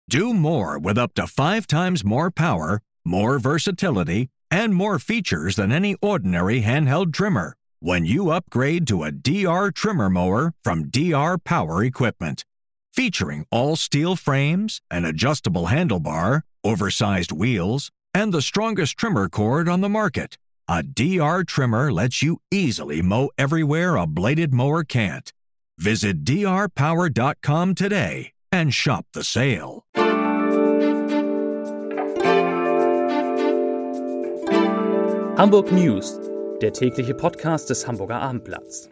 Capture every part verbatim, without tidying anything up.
Do more with up to five times more power, more versatility, and more features than any ordinary handheld trimmer when you upgrade to a D R trimmer mower from D R Power Equipment. Featuring all steel frames, an adjustable handlebar, oversized wheels, and the strongest trimmer cord on the market, a D R trimmer lets you easily mow everywhere a bladed mower can't. Visit d r power dot com today and shop the sale. Hamburg News, der tägliche Podcast des Hamburger Abendblatts.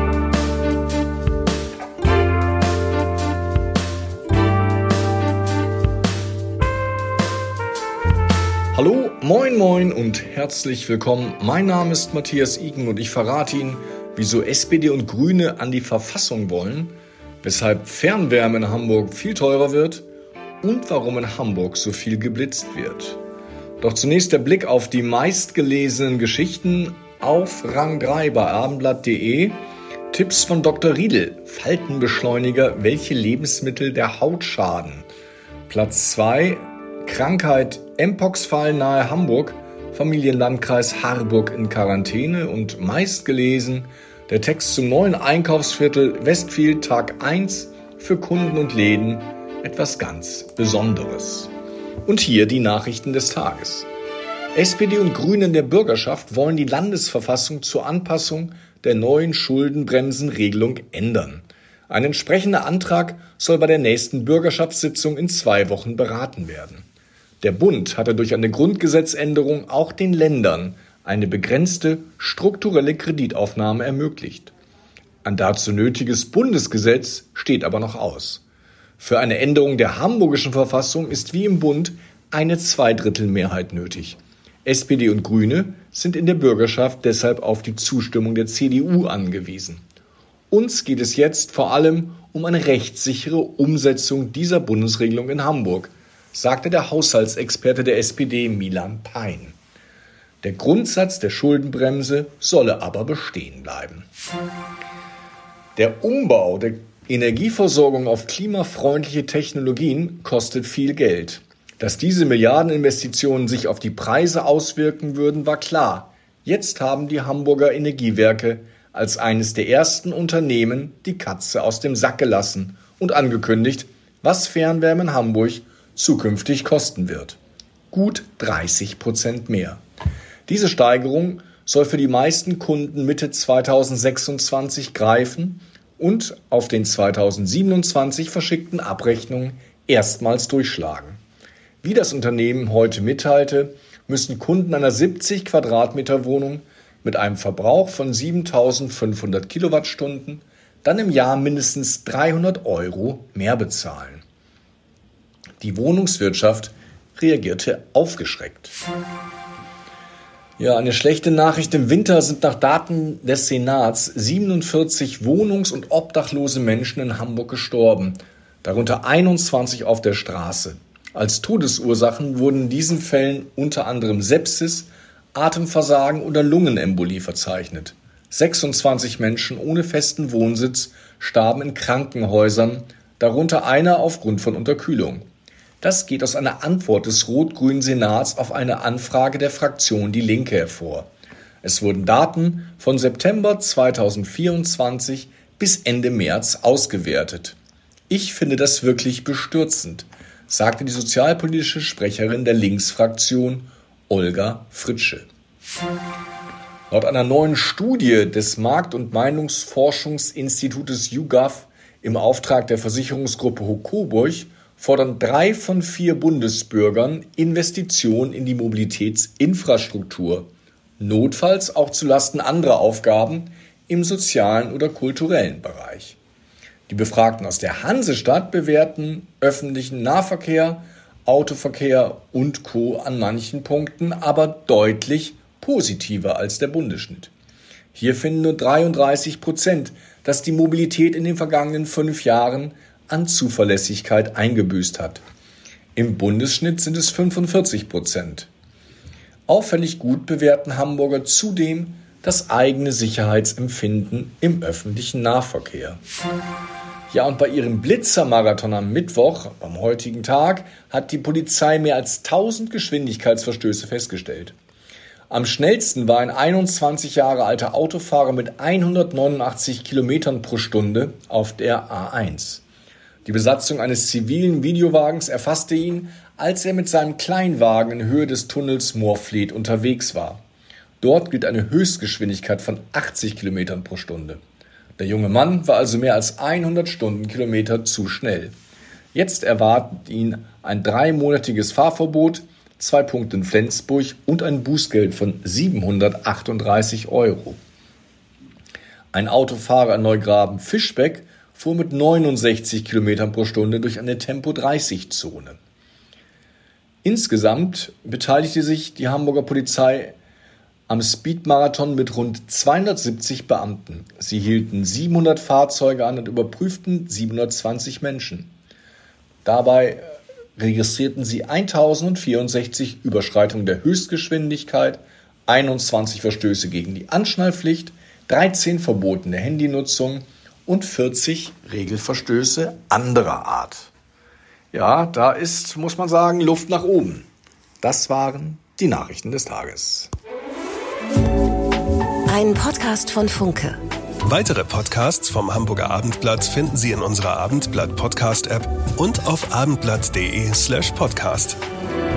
Hallo, moin moin und herzlich willkommen. Mein Name ist Matthias Iken und ich verrate Ihnen, wieso S P D und Grüne an die Verfassung wollen, weshalb Fernwärme in Hamburg viel teurer wird und warum in Hamburg so viel geblitzt wird. Doch zunächst der Blick auf die meistgelesenen Geschichten auf Rang drei bei abendblatt punkt de. Tipps von Doktor Riedel, Faltenbeschleuniger, welche Lebensmittel der Haut schaden. Platz zwei, Krankheit Mpox-Fall nahe Hamburg, Familienlandkreis Harburg in Quarantäne und meistgelesen der Text zum neuen Einkaufsviertel Westfield Tag eins für Kunden und Läden, etwas ganz Besonderes. Und hier die Nachrichten des Tages. S P D und Grüne in der Bürgerschaft wollen die Landesverfassung zur Anpassung der neuen Schuldenbremsenregelung ändern. Ein entsprechender Antrag soll bei der nächsten Bürgerschaftssitzung in zwei Wochen beraten werden. Der Bund hatte durch eine Grundgesetzänderung auch den Ländern eine begrenzte strukturelle Kreditaufnahme ermöglicht. Ein dazu nötiges Bundesgesetz steht aber noch aus. Für eine Änderung der hamburgischen Verfassung ist wie im Bund eine Zweidrittelmehrheit nötig. S P D und Grüne sind in der Bürgerschaft deshalb auf die Zustimmung der C D U angewiesen. Uns geht es jetzt vor allem um eine rechtssichere Umsetzung dieser Bundesregelung in Hamburg, sagte der Haushaltsexperte der S P D Milan Pein. Der Grundsatz der Schuldenbremse solle aber bestehen bleiben. Der Umbau der Energieversorgung auf klimafreundliche Technologien kostet viel Geld. Dass diese Milliardeninvestitionen sich auf die Preise auswirken würden, war klar. Jetzt haben die Hamburger Energiewerke als eines der ersten Unternehmen die Katze aus dem Sack gelassen und angekündigt, was Fernwärme in Hamburg zukünftig kosten wird. Gut dreißig Prozent mehr. Diese Steigerung soll für die meisten Kunden Mitte zweitausendsechsundzwanzig greifen und auf den zweitausendsiebenundzwanzig verschickten Abrechnungen erstmals durchschlagen. Wie das Unternehmen heute mitteilte, müssen Kunden einer siebzig Quadratmeter Wohnung mit einem Verbrauch von siebentausendfünfhundert Kilowattstunden dann im Jahr mindestens dreihundert Euro mehr bezahlen. Die Wohnungswirtschaft reagierte aufgeschreckt. Ja, eine schlechte Nachricht. Im Winter sind nach Daten des Senats siebenundvierzig wohnungs- und obdachlose Menschen in Hamburg gestorben, darunter einundzwanzig auf der Straße. Als Todesursachen wurden in diesen Fällen unter anderem Sepsis, Atemversagen oder Lungenembolie verzeichnet. sechsundzwanzig Menschen ohne festen Wohnsitz starben in Krankenhäusern, darunter einer aufgrund von Unterkühlung. Das geht aus einer Antwort des rot-grünen Senats auf eine Anfrage der Fraktion Die Linke hervor. Es wurden Daten von September zweitausendvierundzwanzig bis Ende März ausgewertet. Ich finde das wirklich bestürzend, sagte die sozialpolitische Sprecherin der Linksfraktion Olga Fritsche. Laut einer neuen Studie des Markt- und Meinungsforschungsinstitutes YouGov im Auftrag der Versicherungsgruppe Hocoburg fordern drei von vier Bundesbürgern Investitionen in die Mobilitätsinfrastruktur, notfalls auch zulasten anderer Aufgaben im sozialen oder kulturellen Bereich. Die Befragten aus der Hansestadt bewerten öffentlichen Nahverkehr, Autoverkehr und Co. an manchen Punkten aber deutlich positiver als der Bundesschnitt. Hier finden nur dreiunddreißig Prozent, dass die Mobilität in den vergangenen fünf Jahren an Zuverlässigkeit eingebüßt hat. Im Bundesschnitt sind es fünfundvierzig Prozent. Auffällig gut bewerten Hamburger zudem das eigene Sicherheitsempfinden im öffentlichen Nahverkehr. Ja, und bei ihrem Blitzermarathon am Mittwoch, am heutigen Tag, hat die Polizei mehr als tausend Geschwindigkeitsverstöße festgestellt. Am schnellsten war ein einundzwanzig Jahre alter Autofahrer mit hundertneunundachtzig Kilometern pro Stunde auf der A eins. Die Besatzung eines zivilen Videowagens erfasste ihn, als er mit seinem Kleinwagen in Höhe des Tunnels Moorfleet unterwegs war. Dort gilt eine Höchstgeschwindigkeit von achtzig Kilometern pro Stunde. Der junge Mann war also mehr als hundert Stundenkilometer zu schnell. Jetzt erwartet ihn ein dreimonatiges Fahrverbot, zwei Punkte in Flensburg und ein Bußgeld von siebenhundertachtunddreißig Euro. Ein Autofahrer in Neugraben-Fischbeck fuhr mit neunundsechzig Kilometern pro Stunde durch eine Tempo dreißig Zone. Insgesamt beteiligte sich die Hamburger Polizei am Speedmarathon mit rund zweihundertsiebzig Beamten. Sie hielten siebenhundert Fahrzeuge an und überprüften siebenhundertzwanzig Menschen. Dabei registrierten sie tausendvierundsechzig Überschreitungen der Höchstgeschwindigkeit, einundzwanzig Verstöße gegen die Anschnallpflicht, dreizehn verbotene Handynutzung und vierzig Regelverstöße anderer Art. Ja, da ist, muss man sagen, Luft nach oben. Das waren die Nachrichten des Tages. Ein Podcast von Funke. Weitere Podcasts vom Hamburger Abendblatt finden Sie in unserer Abendblatt-Podcast-App und auf abendblatt punkt de slash podcast.